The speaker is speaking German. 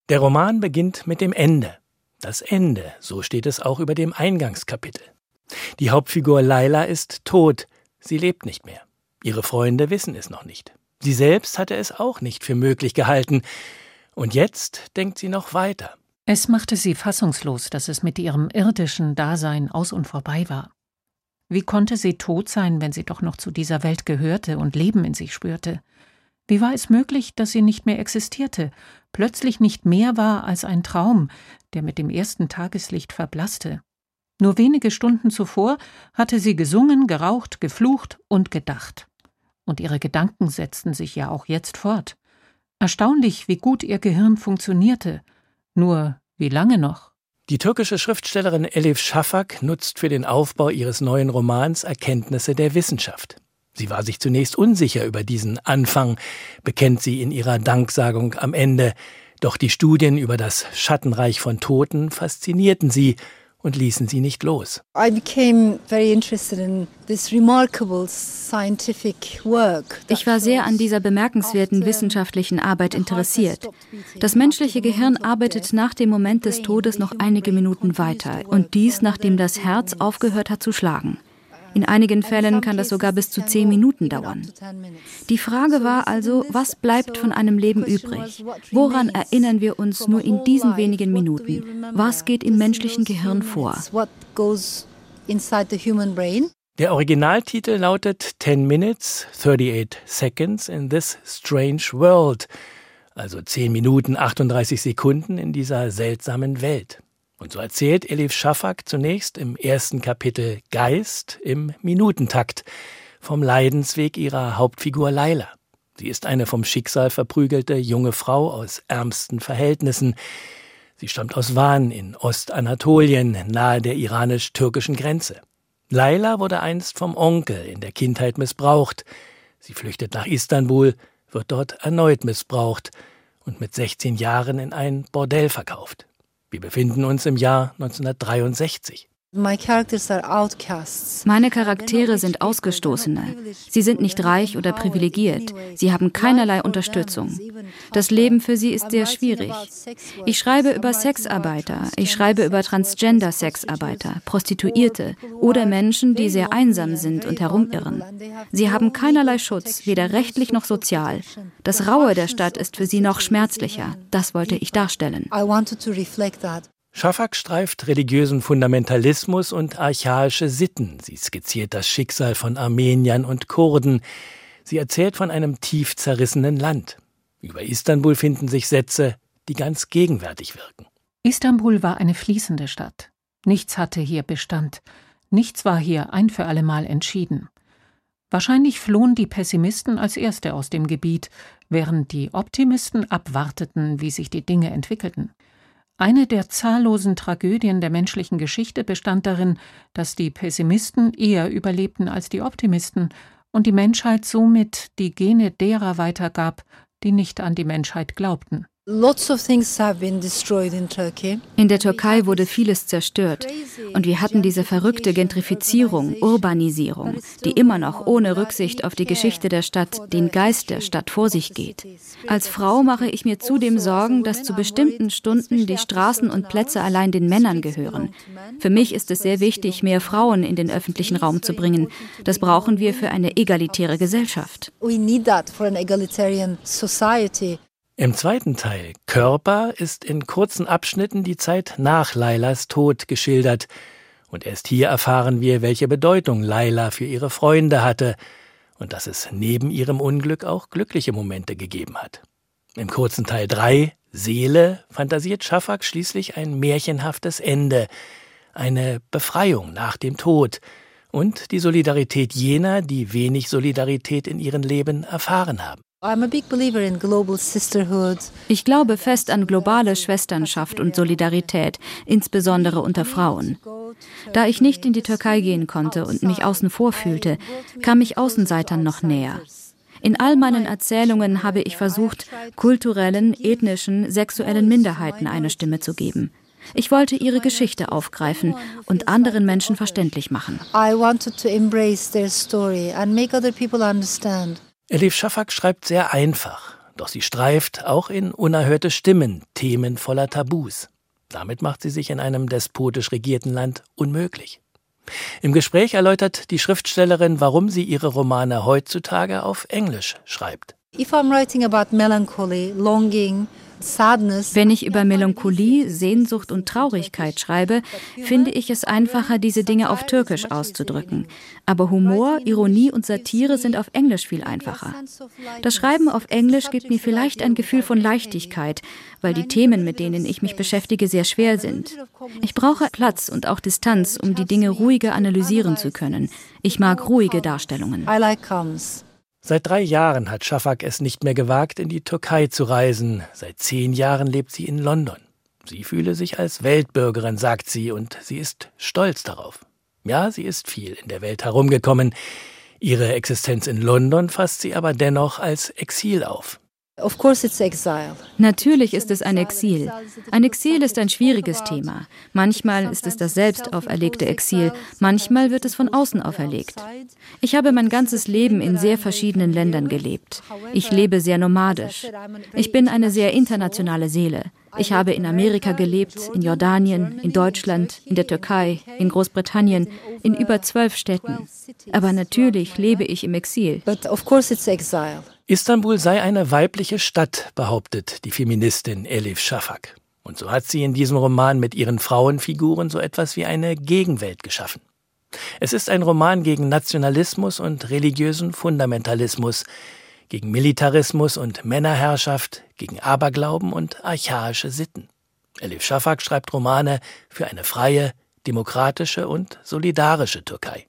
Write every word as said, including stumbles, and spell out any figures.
Der Roman beginnt mit dem Ende. Das Ende, so steht es auch über dem Eingangskapitel. Die Hauptfigur Laila ist tot, sie lebt nicht mehr. Ihre Freunde wissen es noch nicht. Sie selbst hatte es auch nicht für möglich gehalten. Und jetzt denkt sie noch weiter. Es machte sie fassungslos, dass es mit ihrem irdischen Dasein aus und vorbei war. Wie konnte sie tot sein, wenn sie doch noch zu dieser Welt gehörte und Leben in sich spürte? Wie war es möglich, dass sie nicht mehr existierte, plötzlich nicht mehr war als ein Traum, der mit dem ersten Tageslicht verblasste? Nur wenige Stunden zuvor hatte sie gesungen, geraucht, geflucht und gedacht. Und ihre Gedanken setzten sich ja auch jetzt fort. Erstaunlich, wie gut ihr Gehirn funktionierte. Nur wie lange noch? Die türkische Schriftstellerin Elif Shafak nutzt für den Aufbau ihres neuen Romans Erkenntnisse der Wissenschaft. Sie war sich zunächst unsicher über diesen Anfang, bekennt sie in ihrer Danksagung am Ende. Doch die Studien über das Schattenreich von Toten faszinierten sie und ließen sie nicht los. I became very interested in this remarkable scientific work. Ich war sehr an dieser bemerkenswerten wissenschaftlichen Arbeit interessiert. Das menschliche Gehirn arbeitet nach dem Moment des Todes noch einige Minuten weiter und dies, nachdem das Herz aufgehört hat zu schlagen. In einigen Fällen kann das sogar bis zu zehn Minuten dauern. Die Frage war also, was bleibt von einem Leben übrig? Woran erinnern wir uns nur in diesen wenigen Minuten? Was geht im menschlichen Gehirn vor? Der Originaltitel lautet Ten Minutes, thirty-eight Seconds in this strange world, also zehn Minuten, achtunddreißig Sekunden in dieser seltsamen Welt. Und so erzählt Elif Shafak zunächst im ersten Kapitel Geist im Minutentakt vom Leidensweg ihrer Hauptfigur Laila. Sie ist eine vom Schicksal verprügelte junge Frau aus ärmsten Verhältnissen. Sie stammt aus Van in Ostanatolien, nahe der iranisch-türkischen Grenze. Laila wurde einst vom Onkel in der Kindheit missbraucht. Sie flüchtet nach Istanbul, wird dort erneut missbraucht und mit sechzehn Jahren in ein Bordell verkauft. Wir befinden uns im Jahr neunzehnhundertdreiundsechzig. Meine Charaktere sind Ausgestoßene. Sie sind nicht reich oder privilegiert. Sie haben keinerlei Unterstützung. Das Leben für sie ist sehr schwierig. Ich schreibe über Sexarbeiter, ich schreibe über Transgender-Sexarbeiter, Prostituierte oder Menschen, die sehr einsam sind und herumirren. Sie haben keinerlei Schutz, weder rechtlich noch sozial. Das Raue der Stadt ist für sie noch schmerzlicher. Das wollte ich darstellen. Shafak streift religiösen Fundamentalismus und archaische Sitten. Sie skizziert das Schicksal von Armeniern und Kurden. Sie erzählt von einem tief zerrissenen Land. Über Istanbul finden sich Sätze, die ganz gegenwärtig wirken. Istanbul war eine fließende Stadt. Nichts hatte hier Bestand. Nichts war hier ein für allemal entschieden. Wahrscheinlich flohen die Pessimisten als Erste aus dem Gebiet, während die Optimisten abwarteten, wie sich die Dinge entwickelten. Eine der zahllosen Tragödien der menschlichen Geschichte bestand darin, dass die Pessimisten eher überlebten als die Optimisten und die Menschheit somit die Gene derer weitergab, die nicht an die Menschheit glaubten. In der Türkei wurde vieles zerstört und wir hatten diese verrückte Gentrifizierung, Urbanisierung, die immer noch ohne Rücksicht auf die Geschichte der Stadt, den Geist der Stadt vor sich geht. Als Frau mache ich mir zudem Sorgen, dass zu bestimmten Stunden die Straßen und Plätze allein den Männern gehören. Für mich ist es sehr wichtig, mehr Frauen in den öffentlichen Raum zu bringen. Das brauchen wir für eine egalitäre Gesellschaft. Im zweiten Teil, Körper, ist in kurzen Abschnitten die Zeit nach Lailas Tod geschildert. Und erst hier erfahren wir, welche Bedeutung Laila für ihre Freunde hatte und dass es neben ihrem Unglück auch glückliche Momente gegeben hat. Im kurzen Teil drei, Seele, fantasiert Shafak schließlich ein märchenhaftes Ende, eine Befreiung nach dem Tod und die Solidarität jener, die wenig Solidarität in ihrem Leben erfahren haben. Ich glaube fest an globale Schwesternschaft und Solidarität, insbesondere unter Frauen. Da ich nicht in die Türkei gehen konnte und mich außen vor fühlte, kam ich Außenseitern noch näher. In all meinen Erzählungen habe ich versucht, kulturellen, ethnischen, sexuellen Minderheiten eine Stimme zu geben. Ich wollte ihre Geschichte aufgreifen und anderen Menschen verständlich machen. Elif Shafak schreibt sehr einfach. Doch sie streift auch in unerhörte Stimmen Themen voller Tabus. Damit macht sie sich in einem despotisch regierten Land unmöglich. Im Gespräch erläutert die Schriftstellerin, warum sie ihre Romane heutzutage auf Englisch schreibt. If I'm writing about melancholy, longing, sadness. Wenn ich über Melancholie, Sehnsucht und Traurigkeit schreibe, finde ich es einfacher, diese Dinge auf Türkisch auszudrücken. Aber Humor, Ironie und Satire sind auf Englisch viel einfacher. Das Schreiben auf Englisch gibt mir vielleicht ein Gefühl von Leichtigkeit, weil die Themen, mit denen ich mich beschäftige, sehr schwer sind. Ich brauche Platz und auch Distanz, um die Dinge ruhiger analysieren zu können. Ich mag ruhige Darstellungen. I like calms. Seit drei Jahren hat Şafak es nicht mehr gewagt, in die Türkei zu reisen. Seit zehn Jahren lebt sie in London. Sie fühle sich als Weltbürgerin, sagt sie, und sie ist stolz darauf. Ja, sie ist viel in der Welt herumgekommen. Ihre Existenz in London fasst sie aber dennoch als Exil auf. Of course it's exile. Natürlich ist es ein Exil. Ein Exil ist ein schwieriges Thema. Manchmal ist es das selbst auferlegte Exil, manchmal wird es von außen auferlegt. Ich habe mein ganzes Leben in sehr verschiedenen Ländern gelebt. Ich lebe sehr nomadisch. Ich bin eine sehr internationale Seele. Ich habe in Amerika gelebt, in Jordanien, in Deutschland, in der Türkei, in Großbritannien, in über zwölf Städten. Aber natürlich lebe ich im Exil. But of course it's exile. Istanbul sei eine weibliche Stadt, behauptet die Feministin Elif Şafak. Und so hat sie in diesem Roman mit ihren Frauenfiguren so etwas wie eine Gegenwelt geschaffen. Es ist ein Roman gegen Nationalismus und religiösen Fundamentalismus, gegen Militarismus und Männerherrschaft, gegen Aberglauben und archaische Sitten. Elif Şafak schreibt Romane für eine freie, demokratische und solidarische Türkei.